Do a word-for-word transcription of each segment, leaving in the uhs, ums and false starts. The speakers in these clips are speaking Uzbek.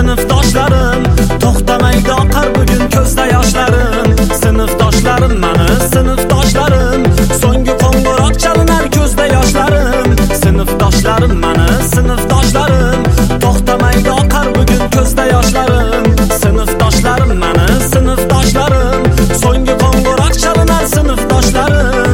sinfdoshlarim, to'xtamaydi oqar bugun ko'zda yoshlarim. Sinfdoshlarim mani sinfdoshlarim, so'nggi qo'ng'iroq chalinar ko'zda yoshlarim. Sinfdoshlarim mani sinfdoshlarim, to'xtamaydi oqar bugun ko'zda yoshlarim. Sinfdoshlarim mani sinfdoshlarim, so'nggi qo'ng'iroq chalinar sinfdoshlarim.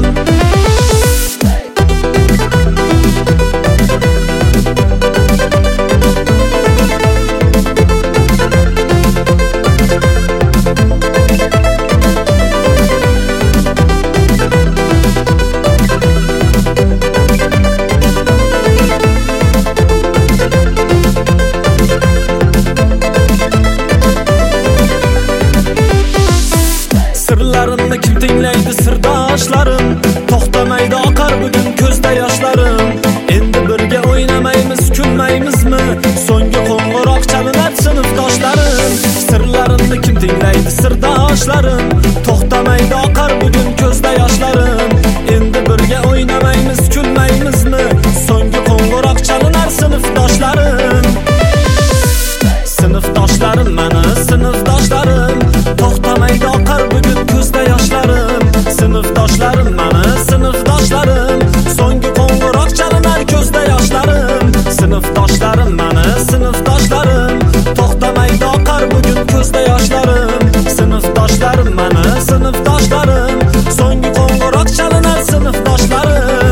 Sirlarimni kim tinglaydi sirdoshlarim, to'xtamaydi oqar bugun ko'zda yoshlarim. Endi birga o'ynamaymiz, kulmaymizmi? So'nggi qo'ng'iroq chalinar sinfdoshlarim. Sirlarimni kim tinglaydi sirdoshlarim, to'xtamaydi oqar bugun ko'zda yoshlarim. Endi birga o'ynamaymiz, kulmaymizmi? So'nggi qo'ng'iroq chalinar sinfdoshlarim. Sinfdoshlarim mani sinfdoshlarim, to'xtamaydi oqar bugun ko'zda yoshlarim. Sinfdoshlarim mani sinfdoshlarim, so'nggi qo'ng'iroq chalinar ko'zda yoshlarim. Sinfdoshlarim mani sinfdoshlarim, to'xtamaydi oqar bugun ko'zda yoshlarim. Sinfdoshlarim mani sinfdoshlarim, so'nggi qo'ng'iroq chalinar sinfdoshlarim.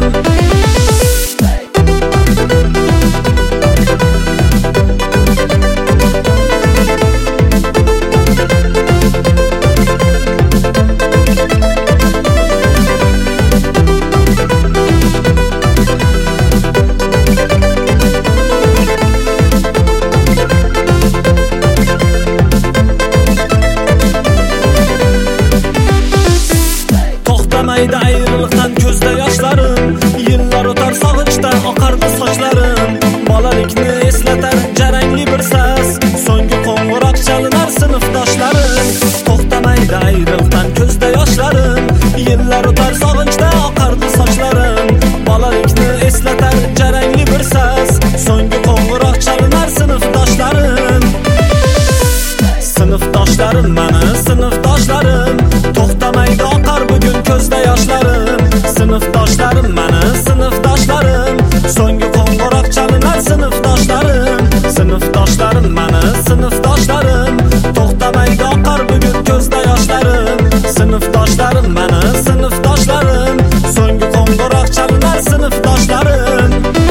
To'xtamaydi ayriliqdan ko'zda yoshlarim, yillar o'tar sog'inchdan oqardi sochlarim. Bolalikni eslatar jarangli bir sas, so'nggi qo'ng'iroq chalinar sinfdoshlarim. To'xtamaydi ayriliqdan ko'zda yoshlarim, yillar o'tar sog'inchdan oqardi sochlarim. Bolalikni eslatar jarangli bir sas, so'nggi qo'ng'iroq chalinar sinfdoshlarim. Sinfdoshlarim mani sinfdoshlarim, to'xtamaydi oqar bugun ko'zda yoshlarim. Sinfdoshlarim mani sinfdoshlarim, so'nggi qo'ng'iroq chalinar sinfdoshlarim. Sinfdoshlarim mani sinfdoshlarim, to'xtamaydi oqar bugun ko'zda yoshlarim. Sinfdoshlarim mani sinfdoshlarim, so'nggi qo'ng'iroq chalinar sinfdoshlarim.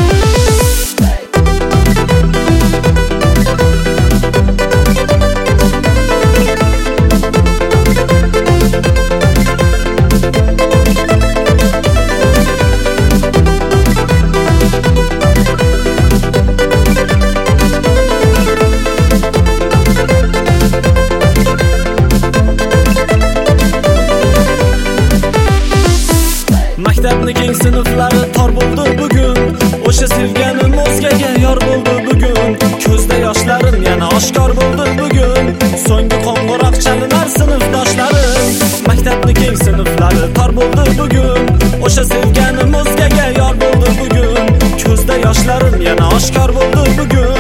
Maktabni keng sinflari tor bo'ldi bugun, o'sha sevganim o'zgaga yor bo'ldi bugun. Ko'zda yoshlarim yana oshkor bo'ldi bugun, so'nggi qo'ng'iroq chalinar sinfdoshlarim. Maktabni keng sinflari tor bo'ldi bugun, o'sha sevganim o'zgaga yor bo'ldi bugun. Ko'zda yoshlarim yana oshkor bo'ldi bugun,